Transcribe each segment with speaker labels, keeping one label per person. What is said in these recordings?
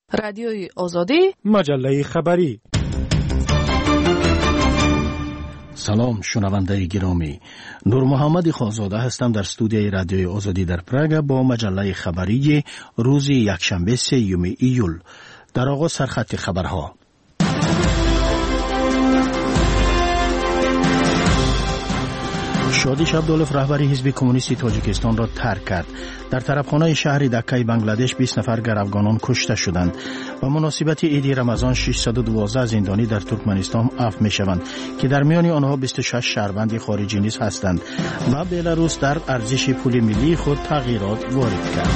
Speaker 1: رادیوی آزادی،
Speaker 2: مجله خبری.
Speaker 3: سلام شنونده گرامی، نور محمد خانزاده هستم در استودیوی رادیوی آزادی در پراگ با مجله خبری روز یکشنبه 3 ایول. در آغاز سرخط خبرها. شادی شبدالوف رهبری حزب کمونیستی تاجیکستان را ترک کرد. در طرفخانه شهر دکه بنگلادش 20 نفر گروگانان کشته شدند. به مناسبت عید رمضان 612 زندانی در ترکمنستان عفو می‌شوند که در میان آنها 26 شهروند خارجی نیز هستند و بلاروس در ارزش پول ملی خود تغییرات وارد کرد.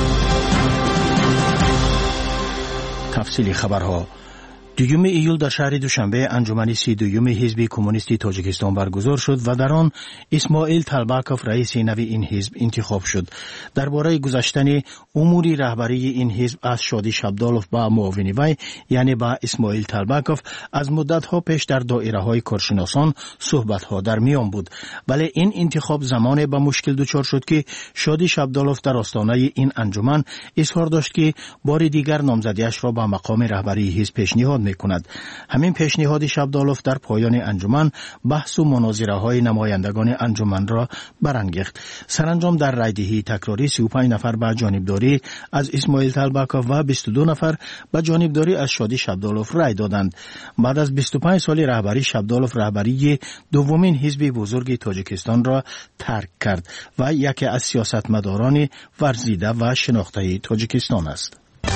Speaker 3: تفصیل خبرها. 2 ایول در شهر دوشنبه انجمن 32 حزب کمونیستی تاجیکستان برگزار شد و در آن اسماعیل طلبکوف رئیس نوی این حزب انتخاب شد. درباره گذاشتن امور رهبری این حزب از شادی شبدالوف با معاون وی یعنی با اسماعیل طلبکوف از مدت‌ها پیش در دایره‌های کارشناسان صحبت‌ها در میان بود، ولی این انتخاب زمانی به مشکل دچار شد که شادی شبدالوف در آستانه این انجمن اظهار داشت که بار دیگر نامزدیش را به مقام رهبری حزب پیشنهاد می‌کند. همین پیشنهاد شبدالوف در پایان انجمن بحث و مناظره‌های نمایندگان انجمن را برانگیخت. سرانجام در رایدهی تکراری 35 نفر به جانبداری از اسماعیل طلبکوف و 22 نفر به جانبداری از شادی شبدالوف رای دادند. بعد از 25 سال رهبری شبدالوف رهبری دومین حزب بزرگ تاجیکستان را ترک کرد و یکی از سیاستمداران ورزیده و شناخته تاجیکستان است.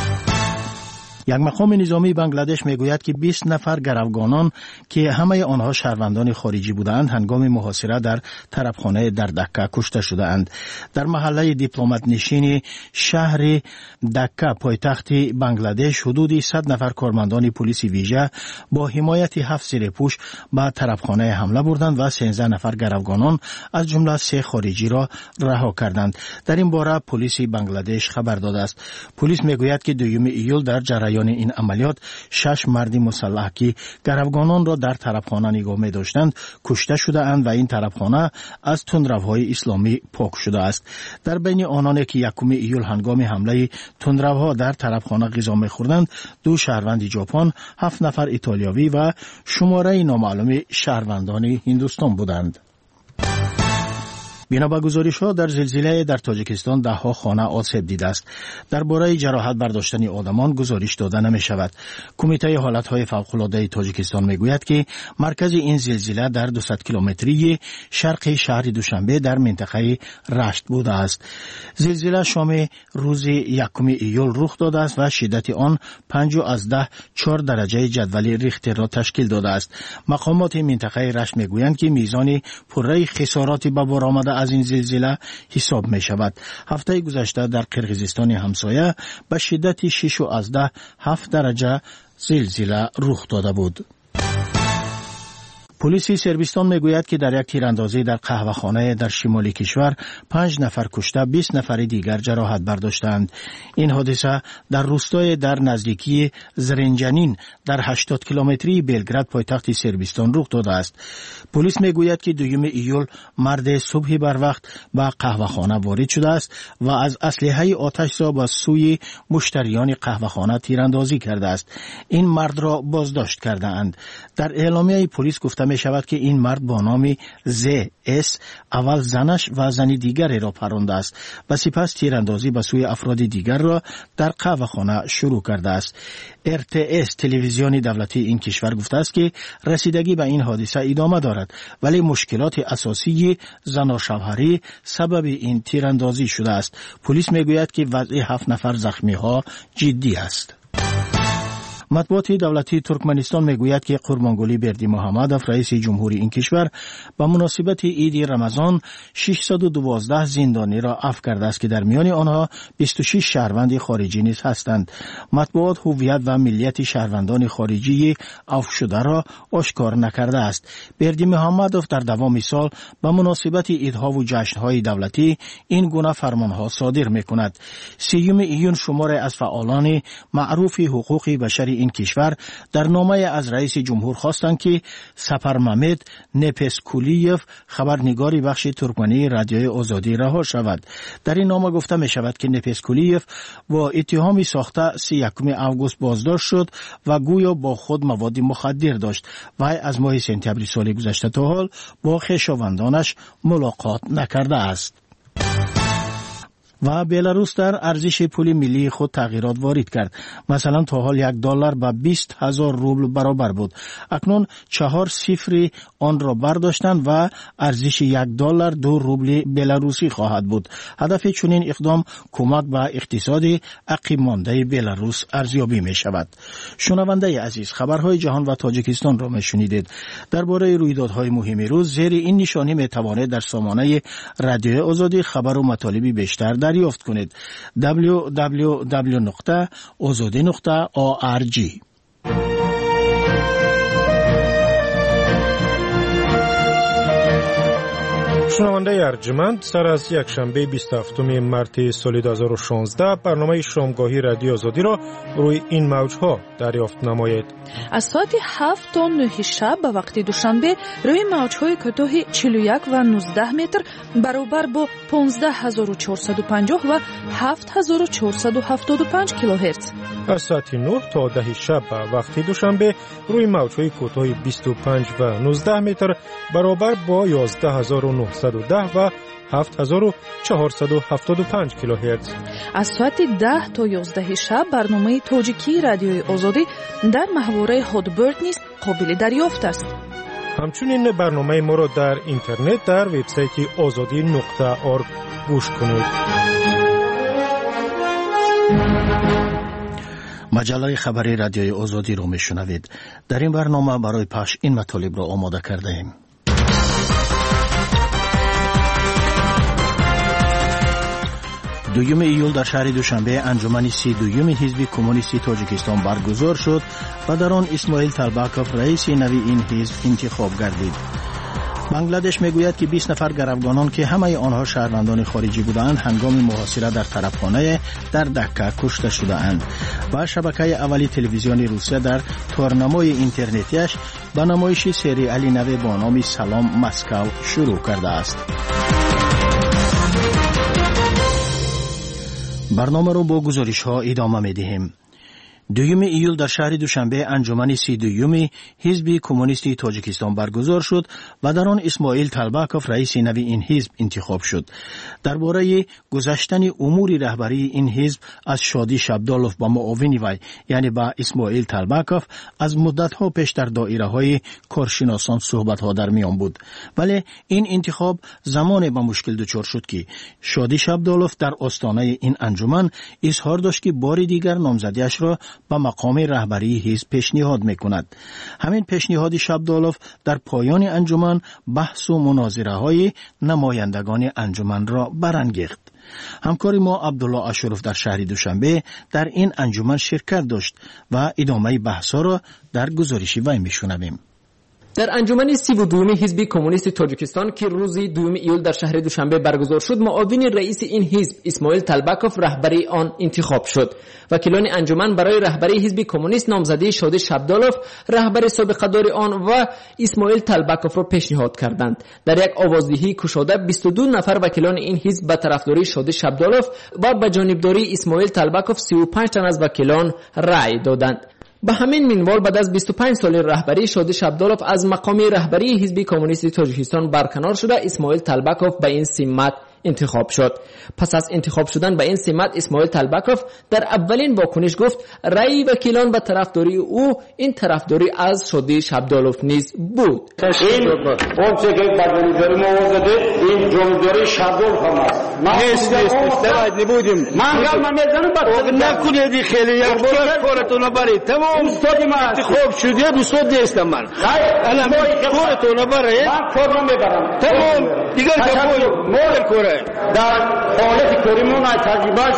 Speaker 3: یک مقام نظامی بنگلادش میگوید که 20 نفر گروگانان که همه آنها شهروندان خارجی بودند هنگام محاصره در طرفخانه در دکه کشته شدند. در محله دیپلمات نشین شهر دکه پایتخت بنگلادش حدود 100 نفر کارمندان پلیس ویژه با حمایت 7 زیرپوش به طرفخانه حمله بردند و 13 نفر گروگانان از جمله 3 خارجی را رها کردند. در این باره پلیس بنگلادش خبر داده است. پلیس میگوید که 2 ایول در جریان این عملیات 6 مرد مسلح که گروگانان را در طرفخانه نگاه می داشتند کشته شده اند و این طرفخانه از تندروهای اسلامی پاک شده است. در بین آنانی که 1 ایول هنگام حمله تندروها در طرفخانه غذا می خوردند 2 شهروند ژاپن، 7 نفر ایتالیایی و شماره نامعلوم شهروندان هندوستان بودند. بنا به گزارش‌ها در زلزله در تاجیکستان 10 خانه آسیب دیده است. درباره جراحت برداشتن آدمان گزارش داده نمی‌شود. کمیته حالت‌های فوق‌العاده تاجیکستان میگوید که مرکز این زلزله در 200 کیلومتری شرق شهر دوشنبه در منطقه رشت بوده است. زلزله شام روز 1 ایول رخ داده است و شدت آن 5.4 درجه جدول ریختر را تشکیل داده است. مقامات منطقه رشت میگویند که میزان پره خسارات به بار آمده از این زلزله حساب می شود. هفته گذشته در قرقیزستان همسایه به شدت 6.7 درجه زلزله رخ داده بود. پلیس سربستان میگوید که در یک تیراندازی در قهوه‌خانه در شمال کشور 5 نفر کشته 20 نفر دیگر جراحت برداشتند. این حادثه در روستای در نزدیکی زرنجانین در 80 کیلومتری بلگراد پایتخت سربستان رخ داده است. پلیس میگوید که 2 ایول مرد صبح بر وقت به قهوه‌خانه وارد شده است و از اسلحه آتش‌زا به سوی مشتریان قهوه‌خانه تیراندازی کرده است. این مرد را بازداشت کرده اند. در اعلامیه پلیس گفته می شود که این مرد با نام ZS اول زنش و زن دیگری را پرانده است و سپس تیراندازی به سوی افراد دیگر را در قهوه‌خانه شروع کرده است. RTS تلویزیون دولتی این کشور گفته است که رسیدگی به این حادثه ادامه دارد ولی مشکلات اساسی زناشوهری سبب این تیراندازی شده است. پلیس میگوید که وضع 7 نفر زخمی ها جدی است. مطبوعات دولتی ترکمنستان میگوید که قربانگلی بردی محمدوف رئیس جمهوری این کشور به مناسبت عید رمضان 612 زندانی را عفو کرده است که در میان آنها 26 شهروند خارجی نیز هستند. مطبوعات هویت و ملیت شهروندان خارجی عفو شده را آشکار نکرده است. بردی محمدوف در دوام سال به مناسبت عیدها و جشنهای دولتی این گونه فرمانها صادر میکند. 3 ایون شماری از فعالان معروف حقوق بشر این کشور در نامه از رئیس جمهور خواستند که سپرممد نپسکولیف خبرنگاری بخش ترکمنی رادیوی آزادی رها شود. در این نامه گفته می شود که نپسکولیف با اتهام ساخته 31 اوگوست بازداشت شد و گویا با خود مواد مخدر داشت و از ماه سپتامبر سال گذشته تا حال با خویشاوندانش ملاقات نکرده است. و بلاروس در ارزش پول ملی خود تغییرات وارد کرد. مثلا تا حال $1 به 20,000 روبل برابر بود. اکنون 4 صفر آن را برداشتند و ارزش $1 2 روبل بلاروسی خواهد بود. هدف چنین اقدام کمک به اقتصاد عقب مانده بلاروس ارزیابی می شود. شنونده عزیز، خبرهای جهان و تاجیکستان را می شنیدید. درباره رویدادهای مهم روز زیر این نشانی می توانید در سامانه رادیوی آزادی خبر و مطالبی بیشتر دریافت کنید. www.azadi.org.
Speaker 1: شنونده ارجمند، سر از یک شنبه 27 مارس سال 2016 برنامه شامگاهی رادیو آزادی را روی این موجها دریافت نمایید.
Speaker 2: از ساعت 7 تا 9 شب به وقت دوشنبه روی موجهای کوتاه 41 و 19 متر برابر با 15450 و 7475 کیلوهرتز.
Speaker 1: از ساعت 9 تا 10 شب به وقت دوشنبه روی موجهای کوتاه 25 و 19 متر برابر با 11910 و 7475 کیلوهرتز.
Speaker 2: از ساعت 10 تا 11 شب برنامه تاجیکی رادیوی آزادی در محوره هادبرد نیز قابل دریافت است.
Speaker 1: همچنین برنامه ما را در اینترنت در وبسایت azadi.org گوش کنید.
Speaker 3: مجله خبری رادیوی آزادی را میشنوید. در این برنامه برای پخش این مطالب را آماده کرده ایم. دوم ایول در شهر دوشنبه انجمن 32 حزب کمونیستی تاجیکستان برگزار شد و در آن اسماعیل طلبکوف رئیس نوی این حزب انتخاب گردید. بنگلادش میگوید که 20 نفر گروگانان که همه آنها شهروندان خارجی بودند هنگام محاصره در طرفخانه در دکه کشته شده‌اند و شبکه اولی تلویزیون روسیه در تورنمای اینترنتیش به نمایش سریالی نو با نام سلام مسکو شروع کرده است. برنامه رو با گزارش ها ادامه می‌دهیم. دوم ایول در شهر دوشنبه انجمن 32 حزب کمونیستی تاجیکستان برگزار شد و در آن اسماعیل طلبکوف رئیس نوی این حزب انتخاب شد. درباره گذشتن امور رهبری این حزب از شادی شبدالوف با معاون وی یعنی با اسماعیل طلبکوف از مدت‌ها پیش در دایره‌های کارشناسان صحبت‌ها در میان بود، ولی این انتخاب زمانی با مشکل دچار شد که شادی شبدالوف در آستانه این انجمن اظهار داشت که بار دیگر نامزدیش را به مقام رهبری حزب پیشنهاد می‌کند. همین پیشنهاد شبدالوف در پایان انجمن بحث و مناظره‌های نمایندگان انجمن را برانگیخت. همکار ما عبدالله اشرف در شهر دوشنبه در این انجمن شرکت داشت و ادامه بحث‌ها را در گزارش وی می‌شنویم.
Speaker 4: در انجمن 32 حزب کمونیست تاجیکستان که روز 2 ایول در شهر دوشنبه برگزار شد، معاون رئیس این حزب اسماعیل طلبکوف رهبری آن انتخاب شد. وکیلان انجمن برای رهبری حزب کمونیست نامزده شادی شبدالوف رهبر سابق دار آن و اسماعیل طلبکوف را پیشنهاد کردند. در یک آوازدهی کشاده 22 نفر وکیلان این حزب به طرفداری شادی شبدالوف و به جانبداری اسماعیل طلبکوف 35 تن از وکیلان رأی دادند. به همین منوال بعد از 25 سال رهبری شادی شبدالوف از مقام رهبری حزب کمونیستی تاجیکستان برکنار شده، اسماعیل طلبکوف به این سمت انتخاب شد. پس از انتخاب شدن به این سمت اسماعیل طلبکوف در اولین واکنش گفت رأی وکیلان به طرفداری او این طرفداری از شادی شبدالوف نیز بود.
Speaker 5: این اونچه که بدونی موازده این جمهوری شبدالوف هم است. نیست استفاده نبودیم. من میزنم بعد نکنید خیلی یک بار کارتون برید تمام استادی ما انتخاب شده دوستاد نیستم من. الان کارتون برید من کارم میبرم تمام دیگر مول کوره در حالت کریمون از تجربهش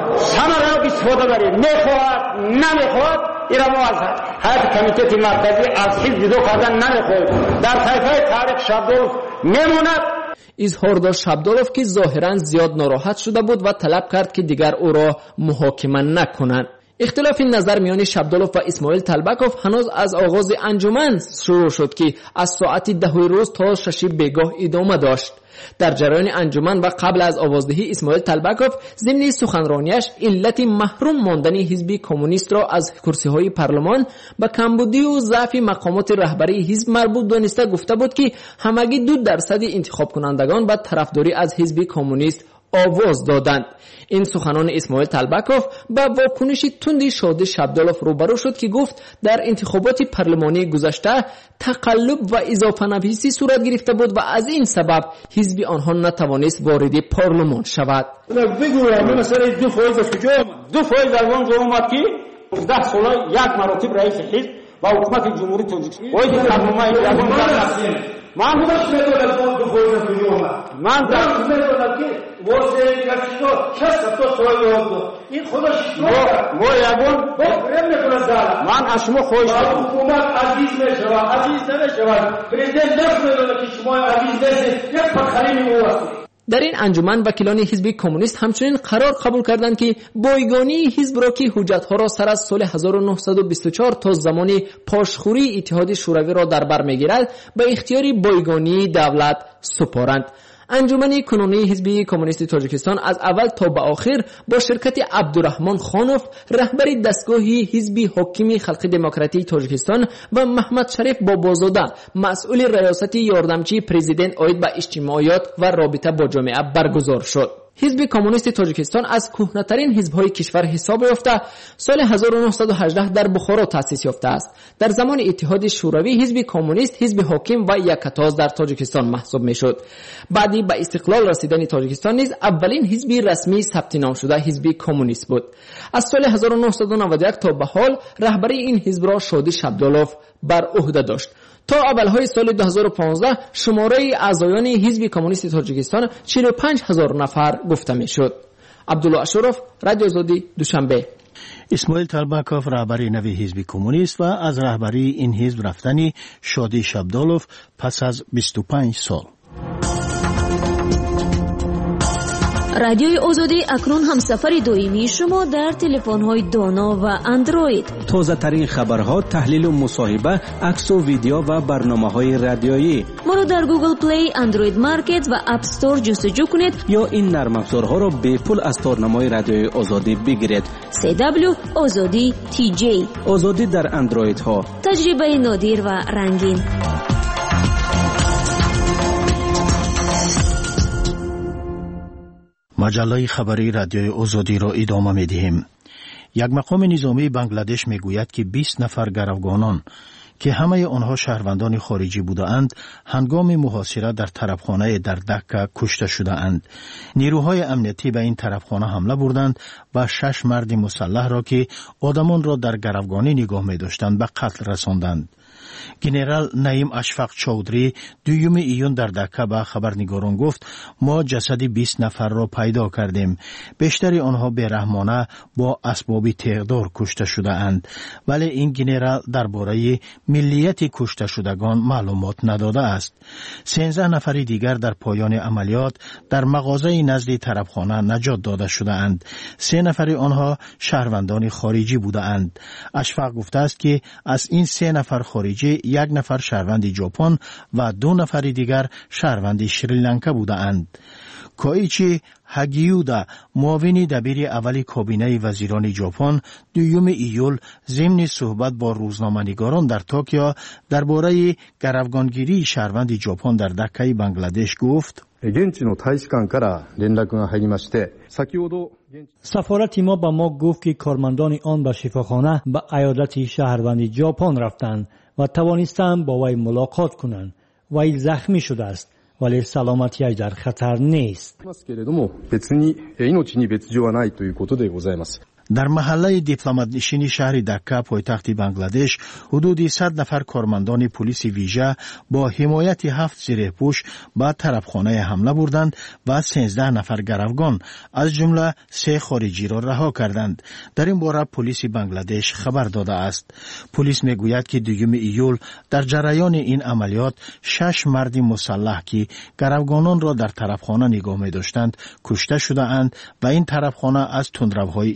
Speaker 5: ثمره را استفاده برید میخواهد نمیخواهد این را ما از هیئت کمیته مرکزی از حزب جدا کردن نمیخواهیم در طیفه تاریخ شبدالوف میموند.
Speaker 4: اظهار داشت شبدالوف که ظاهرا زیاد ناراحت شده بود و طلب کرد که دیگر او را محاکمه نکنند. اختلاف نظر میان شبدالوف و اسماعیل تلبکوف هنوز از آغاز انجمن شروع شد که از ساعت 10 روز تا 6 بیگاه ادامه داشت. در جریان انجمن و قبل از آوازدهی اسماعیل تلبکوف ضمن سخنرانیش علت محروم ماندن حزب کمونیست را از کرسی‌های پارلمان به کمبودی و ضعف مقامات رهبری حزب مربوط دانسته گفته بود که همگی 2% انتخاب کنندگان به طرفداری از حزب کمونیست آواز دادند. این سخنان اسماعیل تلبکوف با واکنش تند شادی شبدالوف روبرو شد که گفت در انتخابات پارلمانی گذشته تقلب و اضافه نویسی صورت گرفته بود و از این سبب حزب آنها نتوانست وارد پارلمان شود.
Speaker 5: بگویم مثلا 2% از کجا آمد؟ 2% در اونجا آمد که 10 سال یک مراتب رئیس حزب و حکومت جمهوری تاجیکستان وای برنامه یگان من خودم میدونم 2% کجا آمد. من میدونم که واسه یکیشو 60 تا سوال آورد. این خودش ما یگان برم نکنه. من اشما خوش حکومت عزیز میشود، عزیز نمیشود. پرزیدنت نمیدونه که شما عزیز نیست، یک پخرین او.
Speaker 4: در این انجمن وکیلان حزب کمونیست همچنین قرار قبول کردند که بایگانی حزب را که حجت‌ها را سر از سال 1924 تا زمان پاشخوری اتحاد شوروی را در بر می‌گیرد به اختیار بایگانی دولت سپارند. انجمن کنونی حزب کمونیست تاجیکستان از اول تا به آخر با شرکت عبدالرحمن خانوف رهبر دستگاه حزب حاکم خلق دموکراتیک تاجیکستان و محمد شریف بابازاده مسئول ریاست یاردمچی پرزیدنت عاید به اجتماعیات و رابطه با جامعه برگزار شد. حزب کمونیست تاجیکستان از کهنه‌ترین حزب‌های کشور حساب یافته سال 1918 در بخارا تأسیس یافته است. در زمان اتحاد شوروی حزب کمونیست حزب حاکم و یکتاز در تاجیکستان محسوب می‌شد. بعدی به استقلال رسیدن تاجیکستان نیز اولین حزب رسمی ثبت نام شده حزب کمونیست بود. از سال 1991 تا به حال رهبری این حزب را شادی شبدالوف بر عهده داشت. تا اولهای سال 2015 شماره اعضایان حزب کمونیست تاجیکستان 45,000 نفر گفته میشد. عبدالله اشرف، رادیو آزادی، دوشنبه.
Speaker 3: اسماعیل تلبکوف رهبری نوی حزب کمونیست و از رهبری این حزب رفتنی شادی شبدالوف پس از 25 سال.
Speaker 6: رادیوی آزادی اکنون همسفر دائمی شما در تلفن‌های دانا و اندروید.
Speaker 7: تازه ترین خبرها، تحلیل و مصاحبه، عکس و ویدیو و برنامه‌های رادیویی.
Speaker 6: ما را در گوگل پلی، اندروید مارکت و اپ استور جستجو کنید
Speaker 7: یا این نرم افزارها را به پول از تارنمای رادیوی آزادی بگیرید.
Speaker 6: CW آزادی TJ.
Speaker 7: آزادی در اندروید ها.
Speaker 6: تجربه نادر و رنگین.
Speaker 3: مجله خبری رادیوی آزادی را ادامه می‌دهیم. یک مقام نظامی بنگلادش میگوید که 20 نفر گروگانان که همه آنها شهروندان خارجی بودند هنگام محاصره در طرفخانه در دکه کشته شده‌اند. نیروهای امنیتی به این طرفخانه حمله بردند و 6 مرد مسلح را که آدمان را در گروگانی نگاه می‌داشتند به قتل رساندند. گنرال نعیم اشفاق چودری 2 ایون در دکه به خبرنگاران گفت ما جسد 20 نفر را پیدا کردیم. بیشتر آنها بی‌رحمانه با اسباب تیغدار کشته شده اند، ولی این گنرال درباره ملیت کشته شدگان معلومات نداده است. 13 نفر دیگر در پایان عملیات در مغازه نزد طرفخانه نجات داده شده اند. 3 نفر آنها شهروندان خارجی بوده اند. اشفاق گفته است که از این 3 نفر خارجی 1 نفر شهروند ژاپن و 2 نفر دیگر شهروند شریلانکا بوده اند. کویچی هاگیودا معاون دبیر اول کابینه وزیران ژاپن 2 ایول ضمن صحبت با روزنامه‌نگاران در توکیو درباره گروگانگیری شهروند ژاپن در دکه بنگلادش گفت
Speaker 8: سفارت ما به ما گفت که کارمندان آن به شفاخانه به عیادت شهروند ژاپن رفتند و توانستند با وی ملاقات کنند. وی زخمی شده است ولی سلامتیش در خطر نیست.
Speaker 3: در محله دیپلمات نشین شهر دکه پایتخت بنگلادش حدود 100 نفر کارمندان پلیس ویژه با حمایت 7 زرهپوش به طرفخانه حمله بردند و 13 نفر گروگان از جمله 3 خارجی را رها کردند. در این باره پلیس بنگلادش خبر داده است. پلیس میگوید که 2 ایول در جریان این عملیات 6 مرد مسلح که گروگانان را در طرفخانه نگاه می داشتند کشته شده اند و این طرفخانه از تندروهای اسلامی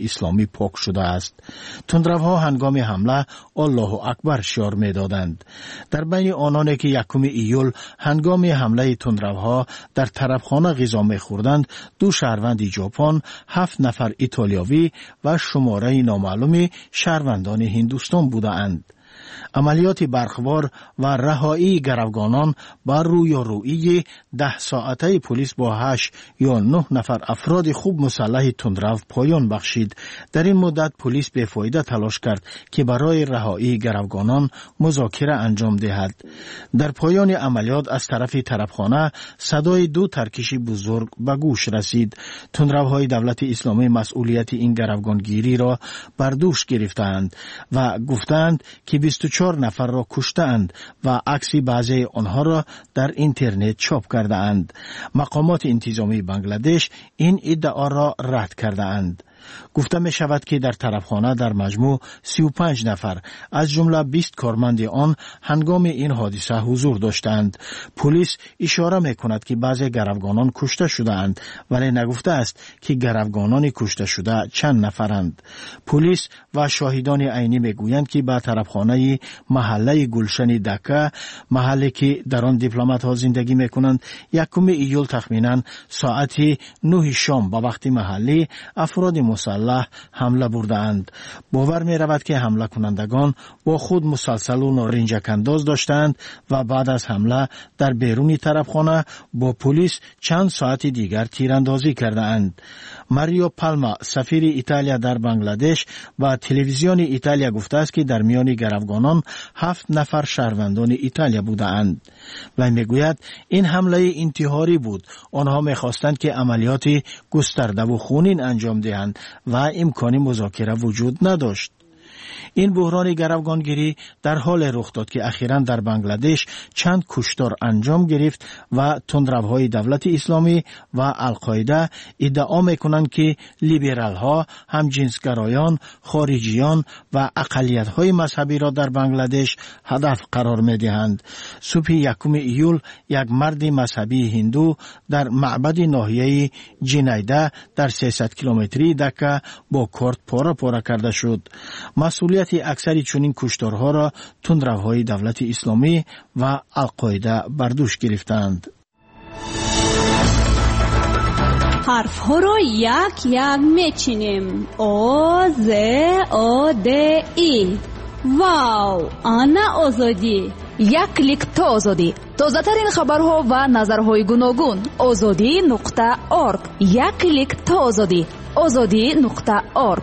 Speaker 3: اسلامی پاک شده است. تندروها هنگام حمله الله اکبر شعار می‌دادند. در بین آنانی که 1 ایول هنگام حمله تندروها در طرفخانه غذا می‌خوردند 2 شهروند ژاپن، 7 نفر ایتالیایی و شماره نامعلوم شهروندان هندوستان بودند. عملیات برخوار و رهایی گروگانان بر رویارویی 10 ساعته پلیس با 8 یا 9 نفر افراد خوب مسلح تندرو پایان بخشید. در این مدت پلیس بی‌فایده تلاش کرد که برای رهایی گروگانان مذاکره انجام دهد. در پایان عملیات از طرف طرفخانه صدای 2 ترکش بزرگ به گوش رسید. تندروهای دولت اسلامی مسئولیت این گروگانگیری را بر دوش گرفتند و گفتند که 24 نفر را کشتند و عکس بعضی آنها را در اینترنت چاپ کرده اند. مقامات انتظامی بنگلادش این ادعا را رد کرده اند. گفته می شود که در طرفخانه در مجموع 35 نفر از جمله 20 کارمند آن هنگام این حادثه حضور داشتند. پلیس اشاره می کند که بعضی گروگانان کشته شدند ولی نگفته است که گروگانان کشته شده چند نفرند. پلیس و شاهدان عینی می گویند که به طرفخانه محله گلشن دکه، محلی که در آن دیپلمات ها زندگی می کنند، 1 ایول تخمینا ساعت 9 شام به وقت محلی افراد مسلح حمله بردند. باور می رود که حمله کنندگان با خود مسلسل و نارنجک انداز داشتند و بعد از حمله در بیرون طرفخانه با پلیس چند ساعت دیگر تیراندازی کرده اند. ماریو پالما سفیر ایتالیا در بنگلادش و تلویزیون ایتالیا گفته است که در میان گروگانان 7 نفر شهروندان ایتالیا بودند. و میگوید این حمله انتحاری بود. آنها میخواستند که عملیات گسترده و خونین انجام دهند و امکان مذاکره وجود نداشت. این بحران گروگانگیری در حال رخ داد که اخیراً در بنگلادش چند کشتار انجام گرفت و تندروهای دولت اسلامی و القاعده ادعا میکنند که لیبرال ها، همجنسگرایان، خارجیان و اقلیت های مذهبی را در بنگلادش هدف قرار میدهند. صبح 1 ایول یک مرد مذهبی هندو در معبد ناحیه جنیده در 300 کیلومتری دکه با کارت پاره کرده شد. مسئولیت اکثری چنین کشتارها را تندروهای دولت اسلامی و القاعده بر دوش گرفتند.
Speaker 9: حرفها را یک یک میچینیم. او ز او د ای. واو، آنا آزادی.
Speaker 2: یک کلیک تا آزادی. تازه‌ترین خبرها و نظرهای گوناگون. azadi.org. یک کلیک تا آزادی. azadi.org.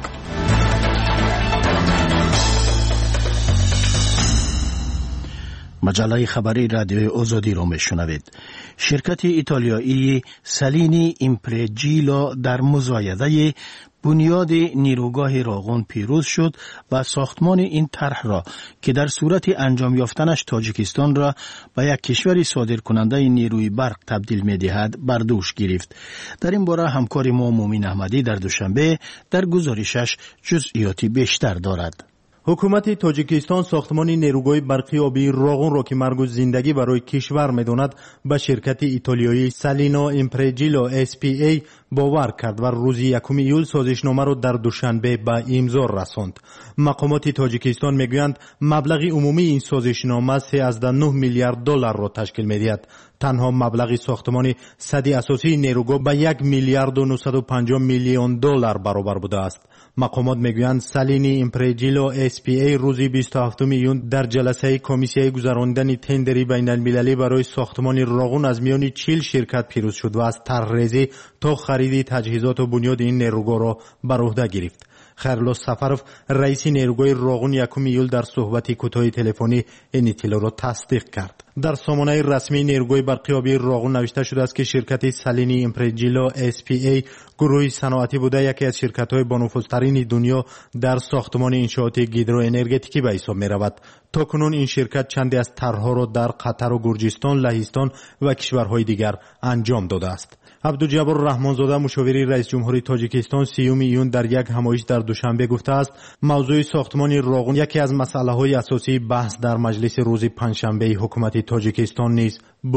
Speaker 3: مجله خبری رادیوی آزادی را میشنوید. شرکت ایتالیایی سالینی ایمپرجیلو در مزایده بنیاد نیروگاه راغون پیروز شد و ساختمان این طرح را که در صورت انجام یافتنش تاجیکستان را به یک کشور صادر کننده نیروی برق تبدیل می دهد بر دوش گرفت. در این باره همکار ما مومین احمدی در دوشنبه در گزارشش جزئیاتی بیشتر دارد.
Speaker 1: حکومت تاجیکستان ساختمان نیروگاه برقی آبی راغون را که مرگ و زندگی برای کشور می‌داند به شرکت ایتالیایی سالینا ایمپرجیلو SPA باور کرد و روز 1 ایول سازشنامه را در دوشنبه به امضا رساند. مقامات تاجیکستان میگویند مبلغ عمومی این سازشنامه 13 میلیارد دلار را تشکیل می‌دهد. تنها مبلغ ساختمان سد اساسی نیروگاه به 1 میلیارد و 950 میلیون دلار برابر بوده است. مقامات میگویند سالینی ایمپرجیلو SPA روز 27 ایون در جلسه کمیسیه گذراندن تندری بین المللی برای ساختمان راغون از میان 40 شرکت پیروز شد و از طرحریزی تا خرید تجهیزات و بنیاد این نیروگاه را بر عهده گرفت. خیرالله سفروف رئیس نیروگاه راغون 1 ایول در صحبت کوتاه تلفنی این اطلاع را تصدیق کرد. در سامانه رسمی نیروگاه برقی آبی راغون نوشته شده است که شرکت سالینی ایمپرجیلو SPA گروهی صنعتی بوده یکی از شرکت‌های بانفوذترین دنیا در ساختمان انشاءات هیدروانرژتیکی به حساب می‌رود. تاکنون این شرکت چندی از طرح‌ها را در قطر و گرجستان، لهستان و کشورهای دیگر انجام داده است. عبدالجبار رحمانزاده مشاور رئیس جمهوری تاجیکستان 30 ایون در یک همایش در دوشنبه گفته است موضوع ساختمان راغون یکی از مسائل‌های اساسی بحث در مجلس روز پنجشنبه حکومت تاجیکستان نیز بود.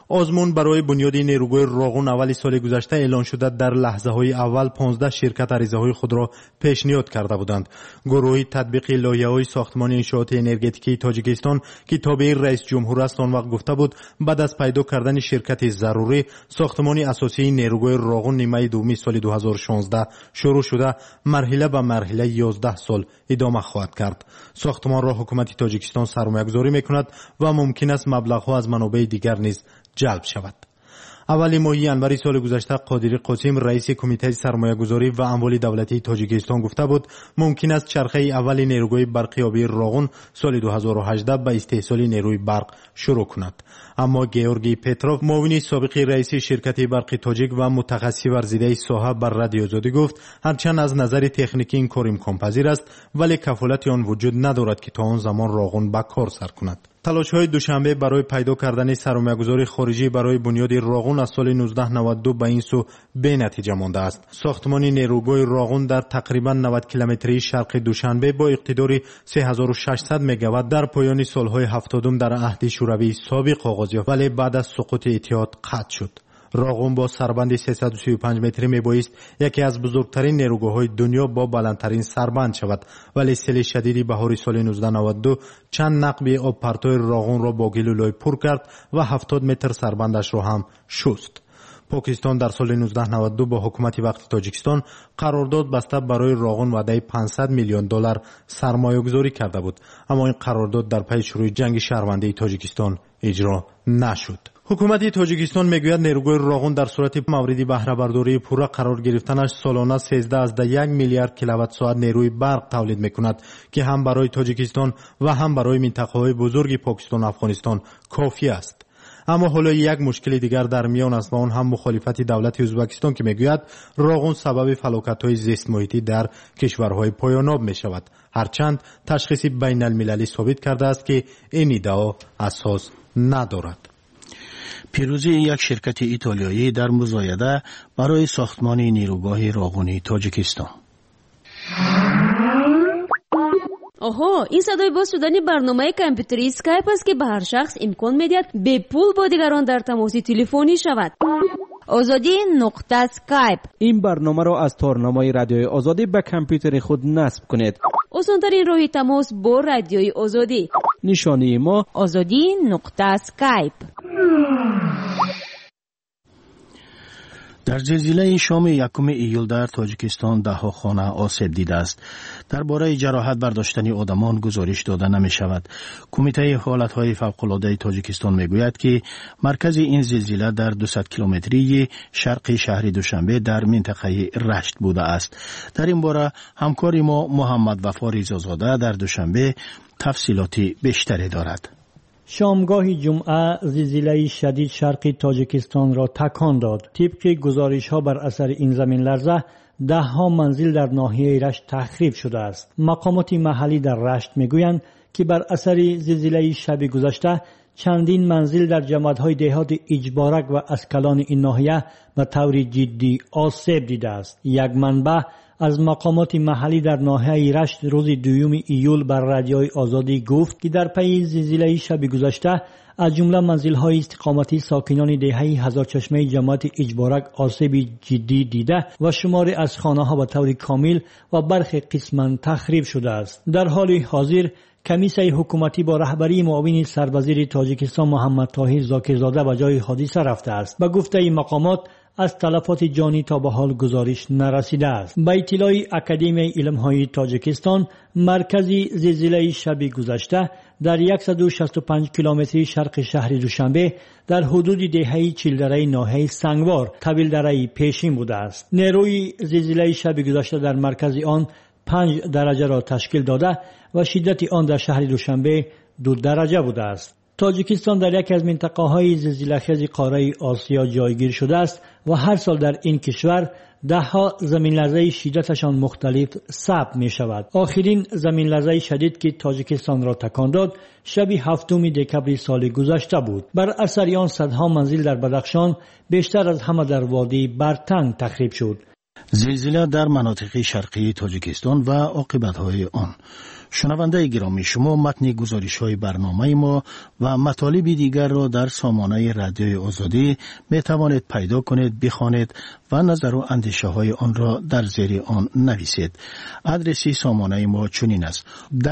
Speaker 1: آزمون برای بنیاد نیروگاه راغون اول سال گذشته اعلان شده در لحظه‌های اول 15 شرکت عریضه‌های خود را پیشنهاد کرده بودند. گروه تطبیق لایحه‌های ساختمان انشاءات انرژتیکی تاجیکستان که تابع رئیس جمهور است آن وقت گفته بود بعد از پیدا کردن شرکت ضروری ساختمان اساسی نیروگاه راغون نیمه دوم سال 2016 شروع شده مرحله به مرحله 11 سال ادامه خواهد کرد. ساختمان را حکومت تاجیکستان سرمایه‌گذاری می‌کند و ممکن است مبلغ‌ها از منابع دیگر نیز جلب شود. اولی ماه ینوری سال گذشته قادری قاسم رئیس کمیته سرمایه‌گذاری و اموال دولتی تاجیکستان گفته بود ممکن است چرخه اول نیروگاه برقی آبی راغون سال 2018 به استحصال نیروی برق شروع کند. اما گیورگی پتروف معاون سابق رئیس شرکت برق تاجیک و متخصص ورزیده ساحه بر رادیو آزادی گفت هرچند از نظر تکنیکی این کار امکان‌پذیر است ولی کفالت آن وجود ندارد که تا آن زمان راغون به کار سر کند. تلاش‌های دوشنبه برای پیدا کردن سرمایه‌گذاری خارجی برای بنیاد راغون از سال 1992 به این سو به نتیجه مانده است. ساختمان نیروگاه راغون در تقریباً 90 کیلومتری شرق دوشنبه با اقتدار 3600 مگاوات در پایان سالهای 70 در عهد شوروی سابق آغاز یافت ولی بعد از سقوط اتحاد قطع شد. راغون با سربند 335 متری میبایست یکی از بزرگترین نیروگاه‌های دنیا با بلندترین سربند شود ولی سیل شدیدی بهار سال 1992 چند نقب آب پرتوی راغون را با گلولای پر کرد و 70 متر سربندش را هم شست. پاکستان در سال 1992 با حکومت وقت تاجیکستان قرارداد بسته برای راغون وعده 500 میلیون دلار سرمایه گذاری کرده بود اما این قرارداد در پی شروع جنگ شهروندی تاجیکستان اجرا نشد. حکومت تاجیکستان میگوید نیروگاه راغون در صورت مورد بهره برداری پورا قرار گرفتنش سالانه 13.1 میلیارد کیلووات ساعت نیروی برق تولید میکند که هم برای تاجیکستان و هم برای منطقه‌های بزرگ پاکستان و افغانستان کافی است. اما حالا یک مشکل دیگر در میان است و آن هم مخالفت دولت ازبکستان که میگوید راغون سبب فلاکت‌های زیست محیطی در کشورهای پایان‌یاب میشود هرچند تشخیص بین المللی ثابت کرده است که این ادعا اساس ندارد.
Speaker 3: پیروزی یک شرکت ایتالیایی در مزایده برای ساختمان نیروگاه راغونی تاجیکستان.
Speaker 6: آها، این صدای باز شدن برنامه کامپیوتری اسکایپ است که به هر شخص امکان میدهد به پول با دیگران در تماس تلفنی شود. آزادی نقطه اسکایپ.
Speaker 7: این برنامه را از تارنامه رادیوی آزادی به کامپیوتر خود نصب کنید.
Speaker 6: آسان‌ترین راه تماس با رادیوی آزادی.
Speaker 7: نشانی ما
Speaker 6: آزادی نقطه اسکایپ.
Speaker 3: در زلزله شام 1 ایول در تاجیکستان ده‌ها خانه آسیب دیده است. درباره جراحت برداشتن آدمان گزارش داده نمی شود. کمیته حالتهای فوق‌العاده تاجیکستان می گوید که مرکز این زلزله در 200 کیلومتری شرق شهر دوشنبه در منطقه رشت بوده است. در این باره همکار ما محمد وفا ریزازاده در دوشنبه تفصیلات بیشتری دارد.
Speaker 8: شامگاه جمعه زلزله شدید شرقی تاجیکستان را تکان داد. طبق گزارش‌ها بر اثر این زمین لرزه 10 منزل در ناحیه رشت تخریب شده است. مقامات محلی در رشت میگویند که بر اثر زلزله شب گذشته چندین منزل در جماعت‌های دهات اجبارک و اسکلان این ناحیه به طور جدی آسیب دیده است. یک منبع از مقامات محلی در ناحیه رشت روز 2 ایول بر رادیوی آزادی گفت که در پی زلزله شب گذشته از جمله منزل‌های استقامتی ساکنان دهه هزار چشمه جماعت اجبارک آسیب جدی دیده و شماری از خانه‌ها به طور کامل و برخی قسماً تخریب شده است. در حال حاضر کمیسیون حکومتی با رهبری معاون سروزیر تاجیکستان محمد طاهر زاکرزاده به جای حادثه رفته است. به گفته مقامات از تلفات جانی تا به حال گزارش نرسیده است. به اطلاع اکادمی علم‌های تاجیکستان، مرکز زلزله شب گذشته در 165 کیلومتری شرق شهر دوشنبه در حدود دهه چیلدره ناحیه سنگوار طویل دره پیشین بوده است. نیروی زلزله شب گذشته در مرکز آن 5 درجه را تشکیل داده و شدت آن در شهر دوشنبه 2 درجه بوده است. تاجیکستان در یکی از منطقه‌های زلزله‌خیز قاره آسیا جایگیر شده است و هر سال در این کشور 10 زمین لرزه شدتشان مختلف ثبت می شود. آخرین زمین لرزه شدید که تاجیکستان را تکان داد شب 7 دکبر سال گذشته بود. بر اثر آن صدها منزل در بدخشان بیشتر از همه در وادی برتنگ تخریب شد.
Speaker 3: زلزله در مناطق شرقی تاجیکستان و عاقبت‌های آن. شنونده گرامی، شما متن گزارش‌های برنامه ما و مطالب دیگر را در سامانه رادیوی آزادی می توانید پیدا کنید، بخوانید و نظر و اندیشه های آن را در زیر آن نویسید. آدرس سامانه ما چنین است: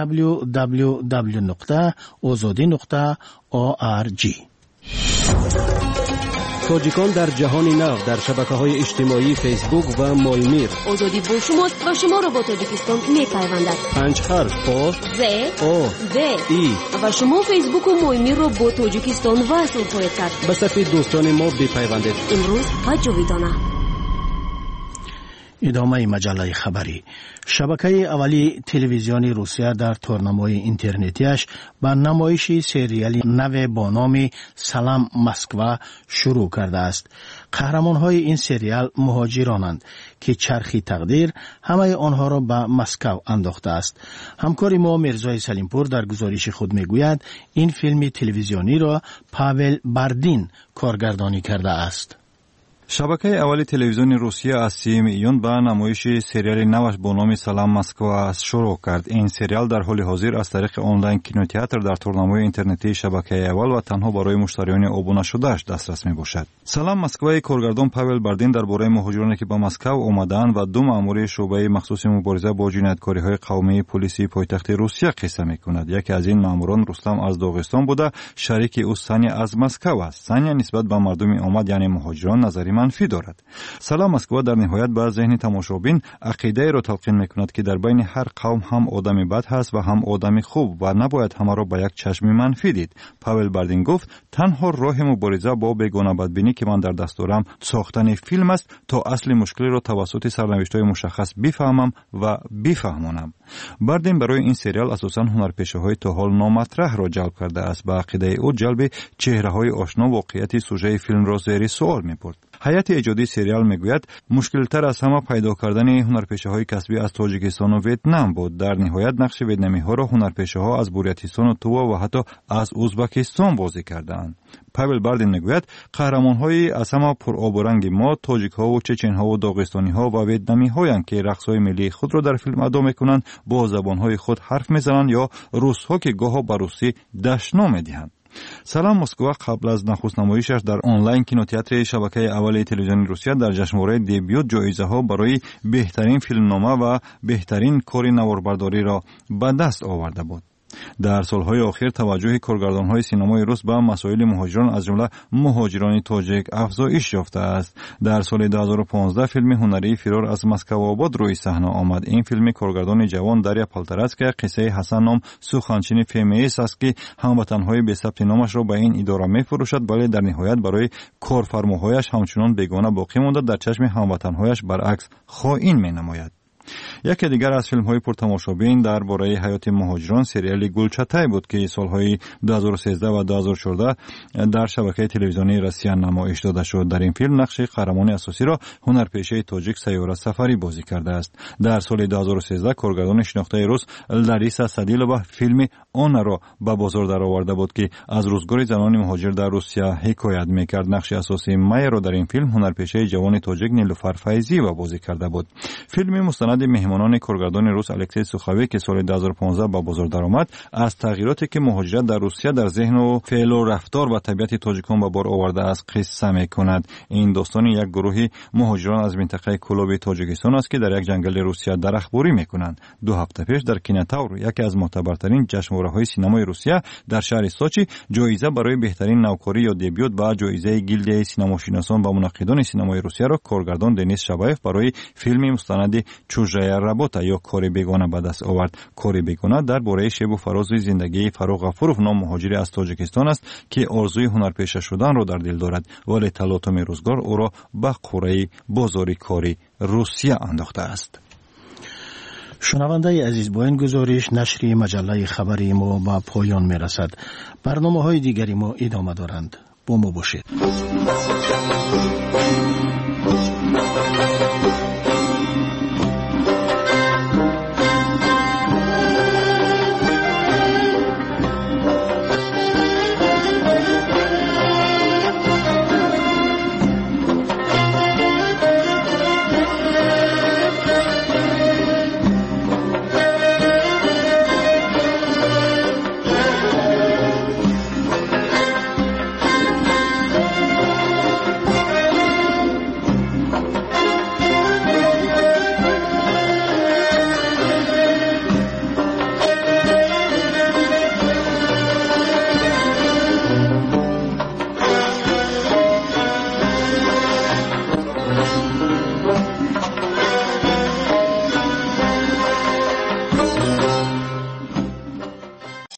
Speaker 3: www.azadi.org.
Speaker 7: تاجیکان در جهان نو در شبکه‌های اجتماعی فیسبوک و مایمیر.
Speaker 6: آزادی با شماست و شما را با تاجیکستان می‌پیوندد.
Speaker 7: 5 حرف آ
Speaker 6: ز
Speaker 7: آ
Speaker 6: د
Speaker 7: ای
Speaker 6: و شما فیسبوک و مایمیر را با تاجیکستان وصل خواهید کرد.
Speaker 7: به صف دوستان ما بپیوندید.
Speaker 6: امروز و جاویدانه.
Speaker 3: ادامه مجله خبری. شبکه اولی تلویزیون روسیه در تورنمای اینترنتیش با نمایش سریالی نو با نام سلام مسکوا شروع کرده است. قهرمان‌های این سریال مهاجرانند که چرخی تقدیر همه آنها را به مسکو انداخته است. همکار ما مرزای سلیمپور در گزارش خود میگوید این فیلم تلویزیونی را پاول باردین کارگردانی کرده است.
Speaker 10: شبکه اولی تلویزیون روسیه از 3 ایون به نمایش سریال نوش با نام سلام مسکوا شروع کرد. این سریال در حال حاضر از طریق آنلاین کینوتئاتر در تورنمای اینترنتی شبکه اول و تنها برای مشتریان ابونه شده‌اش دسترس می‌باشد. سلام مسکوا کارگردان پاول باردین درباره مهاجرانی که به مسکو آمدند و دو مأمور شعبه مخصوص مبارزه با جنایتکاری‌های قومی پلیس پایتخت روسیه قصه می‌کند. یکی از این مأموران رستم از داغستان بوده، شریک او سانیا از مسکو است. سانیا نسبت به مردم آمد یعنی مهاجران نظری منفی دارد. سلام مسکوا در نهایت به ذهن تماشابین عقیده را تلقین می‌کند که در بین هر قوم هم آدمی بد هست و هم آدمی خوب و نباید همه را به یک چشم منفی دید. پاول باردین گفت تنها راه مبارزه با بیگانه بدبینی که من در دست دارم ساختن فیلم است تا اصل مشکل را توسط سرنوشت‌های مشخص بفهمم و بفهمانم. باردین برای این سریال اساساً هنرپیشه‌های تا حال نامطرح را جلب کرده است. با عقیده او جلب چهره‌های آشنا واقعیت سوژه فیلم را زیر سوال می‌برد. هیئت ایجادی سریال میگوید مشکل‌تر از همه پیدا کردن هنرپیشه‌های کسبی از تاجیکستان و ویتنام بود. در نهایت نقش ویتنامی‌ها را هنرپیشه‌ها از بوریاتیستان و تووا و حتی از ازبکستان بازی کردند. پاول باردین میگوید قهرمان‌های از همه پرآب و رنگ ما تاجیک‌ها و چچن‌ها و داغستانی‌ها و ویتنامی‌هایند که رقص‌های ملی خود را در فیلم ادا می‌کنند، با زبان‌های خود حرف می‌زنند یا روس‌ها که گاهی به روسی دشنا می‌دهند. سلام مسکوا قبل از نخست نمایشش در آنلاین کینوتئاتر شبکه اولی تلویزیون روسیه در جشنواره دبیوت جایزه‌ها برای بهترین فیلمنامه و بهترین کار نواربرداری را به دست آورده بود. در سالهای آخر توجه کارگردان‌های سینمای روس به مسائل مهاجران از جمله مهاجران تاجیک افزایش یافته است. در سال 2015 فیلم هنری فرار از مسکو آباد روی صحنه آمد. این فیلم کارگردان جوان دریا پالترسکا قصه حسن نام سخنچین فیمیس است که هموطن‌های به ثبت نامش را به این اداره می‌فروشد، ولی در نهایت برای کارفرماهایش همچنان بیگانه باقی مانده، در چشم هموطن‌هایش برعکس خائن می‌نماید. یکی دیگر از فیلم‌های پرتماشابین درباره حیات مهاجران سریال گلچته بود که سال‌های 2013 و 2014 در شبکه تلویزیونی روسیه نمایش داده شد. در این فیلم نقش قهرمان اساسی را هنرپیشه تاجیک سیاره سفری بازی کرده است. در سال 2013 کارگردان شناخته روس لاریسا سادیلووا فیلم آن را به بازار درآورده بود که از روزگار زنان مهاجر در روسیه حکایت می‌کرد. نقش اساسی مای را در این فیلم هنرپیشه جوان تاجیک نیلوفر فیضی بازی کرده بود. فیلم مستند مهمانان کارگردان روس الکسی سوخاوی که سال 2015 به بازار درآمد از تغییراتی که مهاجرت در روسیه در ذهن و فعل و رفتار و طبیعت تاجیکان به بار آورده است قصه می‌کند. این داستان یک گروه مهاجران از منطقه کلوب تاجیکستان است که در یک جنگل روسیه درختباری می‌کنند. 2 هفته پیش در کیناتاور، یکی از معتبرترین جشنواره‌های سینمای روسیه در شهر سوچی، جایزه برای بهترین نوکاری یا دبیوت و جایزه گیلدیای سینماشناسان و منقدان سینمای روسیه را کارگردان دنیس شابایف برای فیلم مستند چوژای رابطه یا کار بیگانه به دست آورد. کار بیگانه درباره شب و فراز زندگی فاروق غفورов نام مهاجر از تاجیکستان است که آرزوی هنرپیشه شدن را در دل دارد، ولی تلاطم روزگار او را به قره بازاری کاری روسیه انداخته است.
Speaker 3: شنونده عزیز، با این گزارش نشر مجله خبری ما به پایان می رسد. برنامه‌های دیگری ما ادامه دارند. با ما باشید.